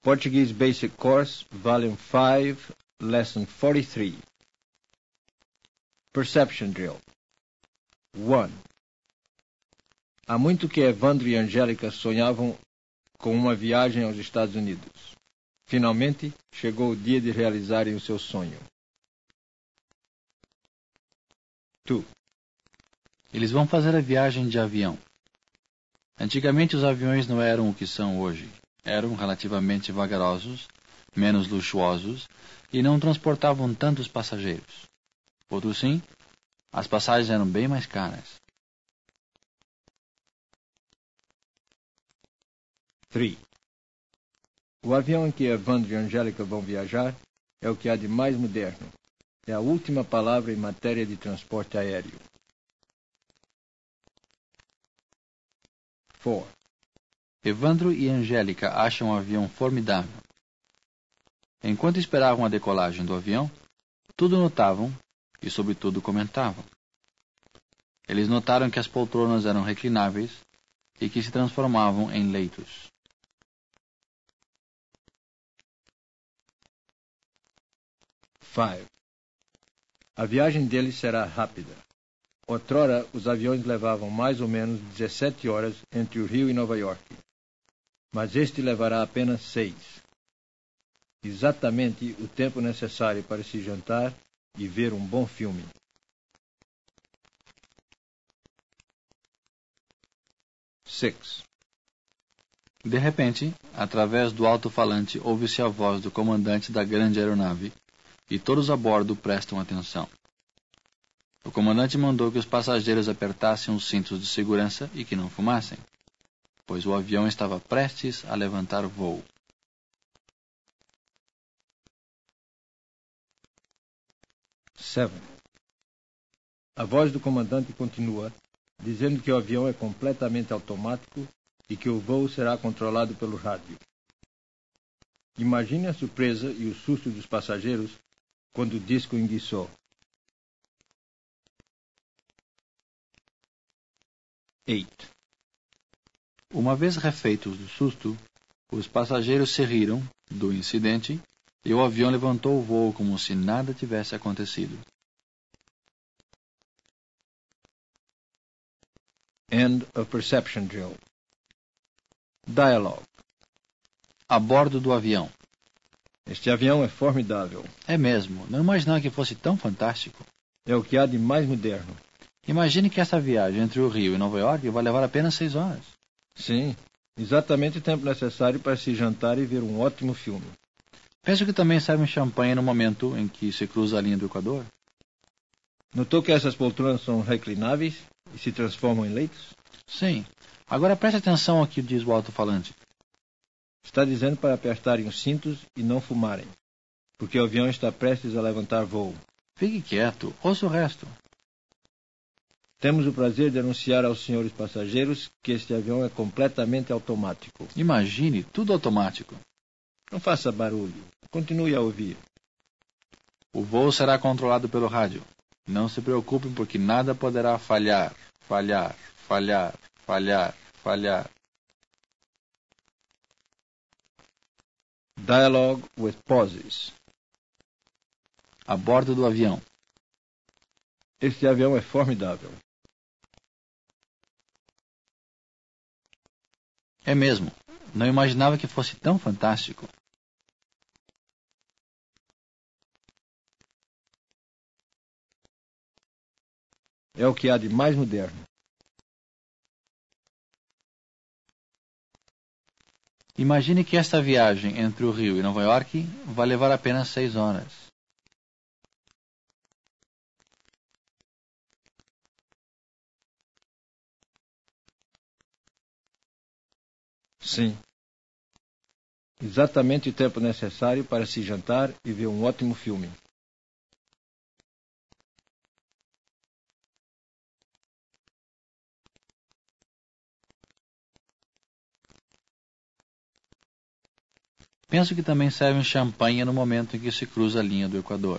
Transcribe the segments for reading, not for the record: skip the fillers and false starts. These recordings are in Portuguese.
Portuguese Basic Course, Volume 5, Lesson 43. Perception Drill. 1. Há muito que Evandro e Angélica sonhavam com uma viagem aos Estados Unidos. Finalmente, chegou o dia de realizarem o seu sonho. 2. Eles vão fazer a viagem de avião. Antigamente os aviões não eram o que são hoje. Eram relativamente vagarosos, menos luxuosos e não transportavam tantos passageiros. Outros sim, as passagens eram bem mais caras. 3. O avião em que Evandro e Angélica vão viajar é o que há de mais moderno. É a última palavra em matéria de transporte aéreo. 4. Evandro e Angélica acham o avião formidável. Enquanto esperavam a decolagem do avião, tudo notavam e, sobretudo, comentavam. Eles notaram que as poltronas eram reclináveis e que se transformavam em leitos. 5. A viagem deles será rápida. Outrora, os aviões levavam mais ou menos 17 horas entre o Rio e Nova York. Mas este levará apenas 6. Exatamente o tempo necessário para se jantar e ver um bom filme. 6. De repente, através do alto-falante, ouve-se a voz do comandante da grande aeronave e todos a bordo prestam atenção. O comandante mandou que os passageiros apertassem os cintos de segurança e que não fumassem, pois o avião estava prestes a levantar voo. 7. A voz do comandante continua, dizendo que o avião é completamente automático e que o voo será controlado pelo rádio. Imagine a surpresa e o susto dos passageiros quando o disco enguiçou. 8. Uma vez refeitos do susto, os passageiros se riram do incidente e o avião levantou o voo como se nada tivesse acontecido. End of Perception Drill. Dialogue. A bordo do avião. Este avião é formidável. É mesmo, não imaginava que fosse tão fantástico. É o que há de mais moderno. Imagine que essa viagem entre o Rio e Nova York vai levar apenas 6 horas. Sim, exatamente o tempo necessário para se jantar e ver um ótimo filme. Penso que também serve um champanhe no momento em que se cruza a linha do Equador. Notou que essas poltronas são reclináveis e se transformam em leitos? Sim. Agora preste atenção ao que diz o alto-falante. Está dizendo para apertarem os cintos e não fumarem, porque o avião está prestes a levantar voo. Fique quieto, ouça o resto. Temos o prazer de anunciar aos senhores passageiros que este avião é completamente automático. Imagine, tudo automático. Não faça barulho. Continue a ouvir. O voo será controlado pelo rádio. Não se preocupem porque nada poderá falhar. Dialogue with pauses. A bordo do avião. Este avião é formidável. É mesmo. Não imaginava que fosse tão fantástico. É o que há de mais moderno. Imagine que esta viagem entre o Rio e Nova York vai levar apenas 6 horas. Sim. Exatamente o tempo necessário para se jantar e ver um ótimo filme. Penso que também serve um champanhe no momento em que se cruza a linha do Equador.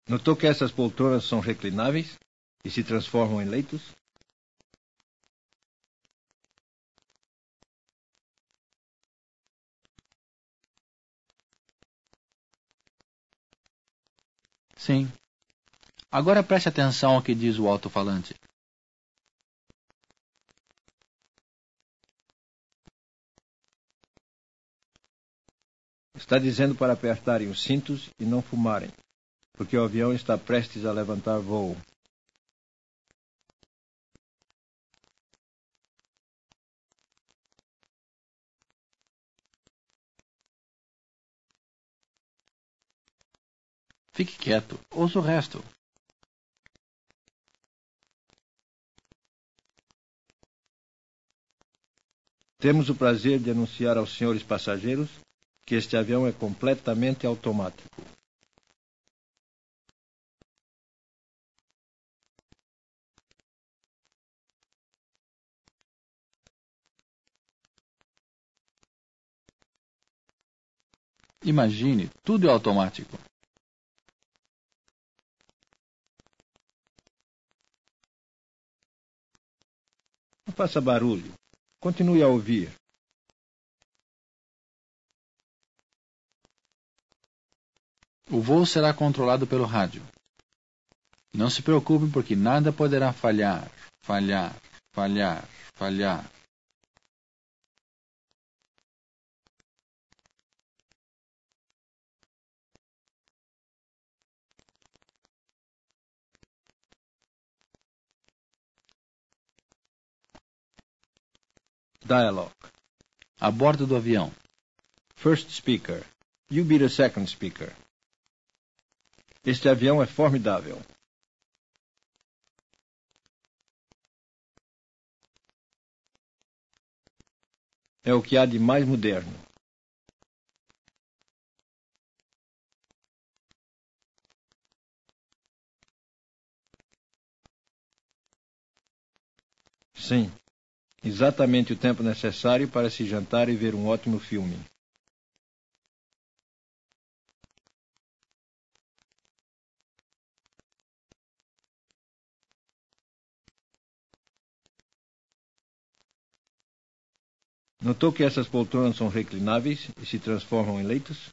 Notou que essas poltronas são reclináveis e se transformam em leitos? Sim. Agora preste atenção ao que diz o alto-falante. Está dizendo para apertarem os cintos e não fumarem, porque o avião está prestes a levantar voo. Fique quieto, ouça o resto. Temos o prazer de anunciar aos senhores passageiros que este avião é completamente automático. Imagine, tudo é automático. Não faça barulho. Continue a ouvir. O voo será controlado pelo rádio. Não se preocupe porque nada poderá falhar, falhar, falhar, falhar. Dialogue. A bordo do avião. First speaker. You be the second speaker. Este avião é formidável. É o que há de mais moderno. Sim, exatamente o tempo necessário para se jantar e ver um ótimo filme. Notou que essas poltronas são reclináveis e se transformam em leitos?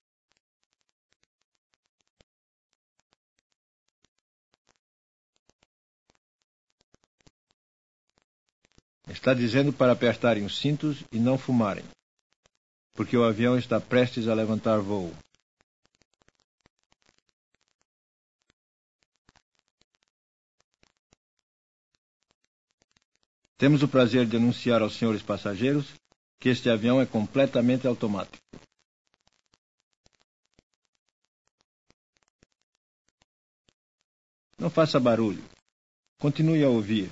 Está dizendo para apertarem os cintos e não fumarem, porque o avião está prestes a levantar voo. Temos o prazer de anunciar aos senhores passageiros que este avião é completamente automático. Não faça barulho. Continue a ouvir.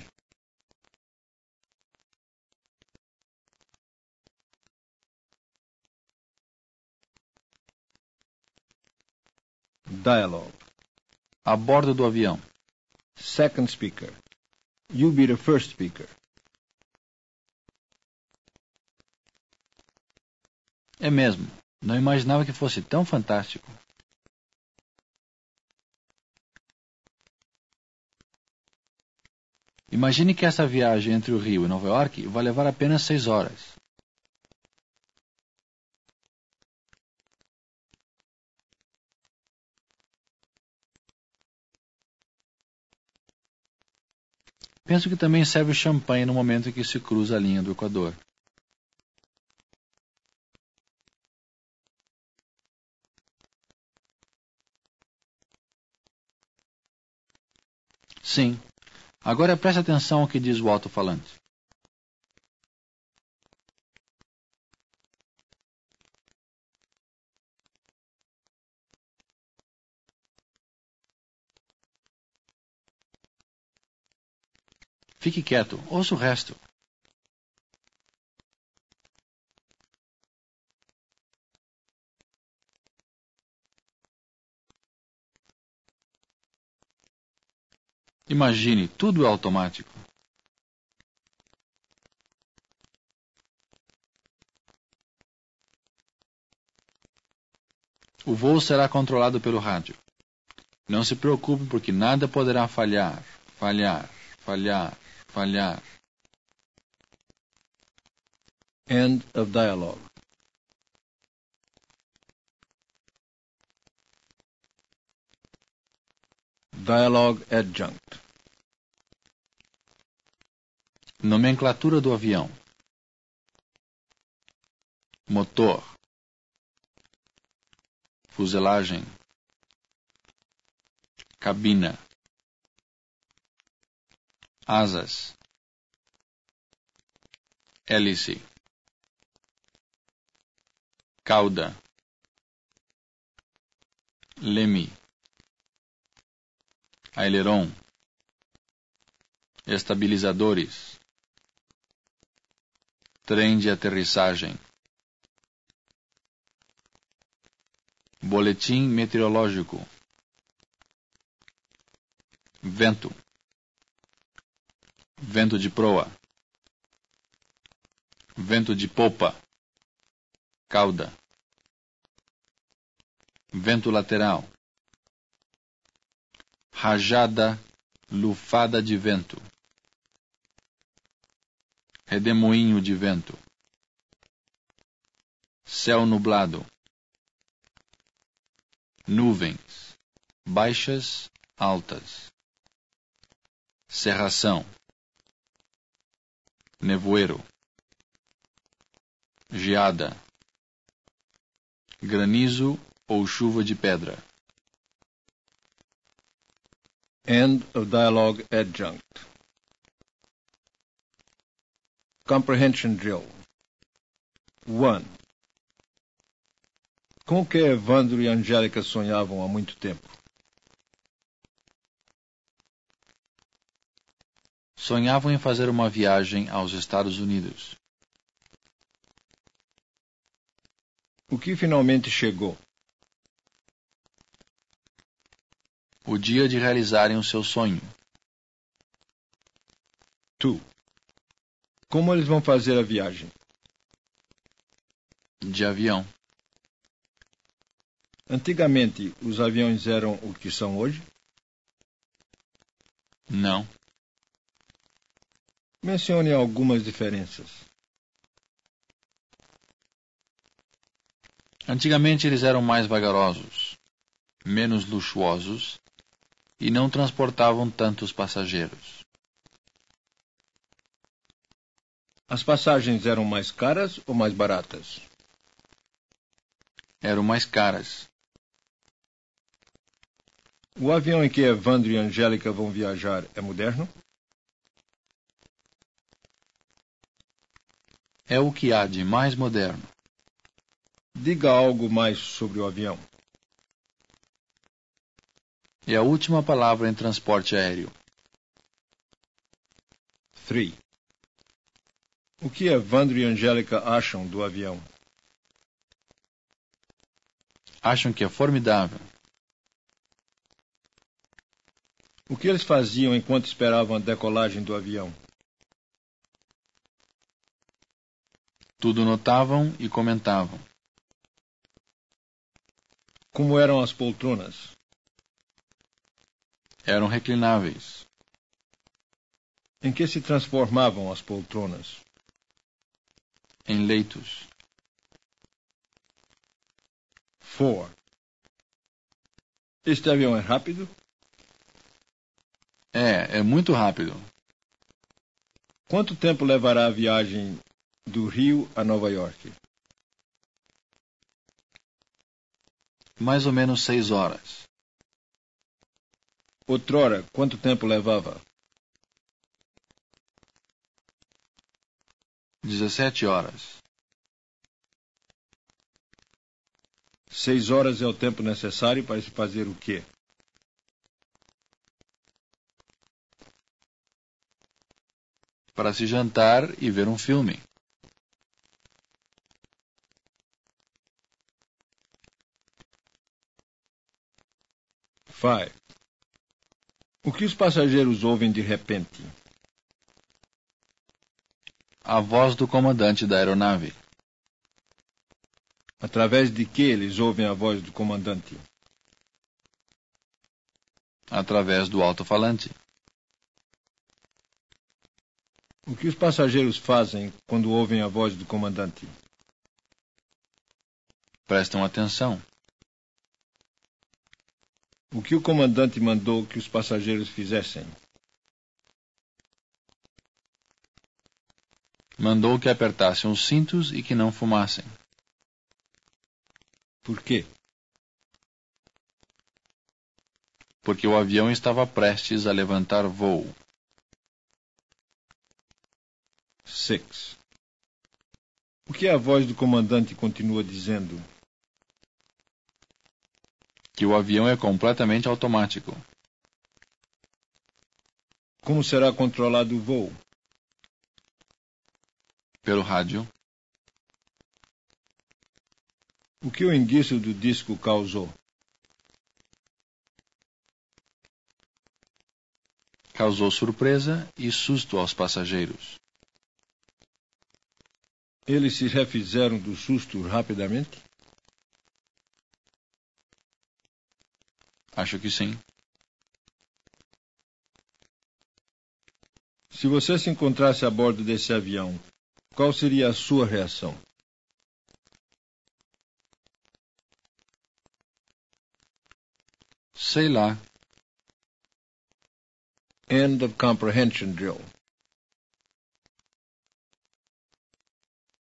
Dialogue. A bordo do avião. Second speaker. You be the first speaker. É mesmo. Não imaginava que fosse tão fantástico. Imagine que essa viagem entre o Rio e Nova York vai levar apenas 6 horas. Penso que também serve champanhe no momento em que se cruza a linha do Equador. Sim. Agora preste atenção ao que diz o alto-falante. Fique quieto, ouça o resto. Imagine, tudo é automático. O voo será controlado pelo rádio. Não se preocupe porque nada poderá falhar, falhar, falhar, falhar. End of dialogue. Dialogue adjunct. Nomenclatura do avião. Motor. Fuselagem. Cabina. Asas. Hélice. Cauda. Leme. Aileron. Estabilizadores. Trem de aterrissagem. Boletim meteorológico. Vento. Vento de proa. Vento de popa. Cauda. Vento lateral. Rajada, lufada de vento. Redemoinho de vento. Céu nublado. Nuvens, baixas, altas. Cerração. Nevoeiro. Geada. Granizo ou chuva de pedra. End of dialogue adjunct. Comprehension drill. 1. Com que Evandro e Angélica sonhavam há muito tempo? Sonhavam em fazer uma viagem aos Estados Unidos. O que finalmente chegou? O dia de realizarem o seu sonho. 2. Como eles vão fazer a viagem? De avião. Antigamente, os aviões eram o que são hoje? Não. Mencione algumas diferenças. Antigamente eles eram mais vagarosos, menos luxuosos e não transportavam tantos passageiros. As passagens eram mais caras ou mais baratas? Eram mais caras. O avião em que Evandro e Angélica vão viajar é moderno? É o que há de mais moderno. Diga algo mais sobre o avião. É a última palavra em transporte aéreo. 3. O que Evandro e Angélica acham do avião? Acham que é formidável. O que eles faziam enquanto esperavam a decolagem do avião? Tudo notavam e comentavam. Como eram as poltronas? Eram reclináveis. Em que se transformavam as poltronas? Em leitos. 4. Este avião é rápido? É muito rápido. Quanto tempo levará a viagem do Rio a Nova York? Mais ou menos 6 horas. Outrora, quanto tempo levava? 17 horas. 6 horas é o tempo necessário para se fazer o quê? Para se jantar e ver um filme. Five. O que os passageiros ouvem de repente? A voz do comandante da aeronave. Através de que eles ouvem a voz do comandante? através do alto-falante. O que os passageiros fazem quando ouvem a voz do comandante? Prestam atenção. O que o comandante mandou que os passageiros fizessem? Mandou que apertassem os cintos e que não fumassem. Por quê? Porque o avião estava prestes a levantar voo. 6. O que a voz do comandante continua dizendo? Que o avião é completamente automático. Como será controlado o voo? Pelo rádio. O que o indício do disco causou? Causou surpresa e susto aos passageiros. Eles se refizeram do susto rapidamente? Acho que sim. Se você se encontrasse a bordo desse avião, qual seria a sua reação? Sei lá. End of comprehension drill.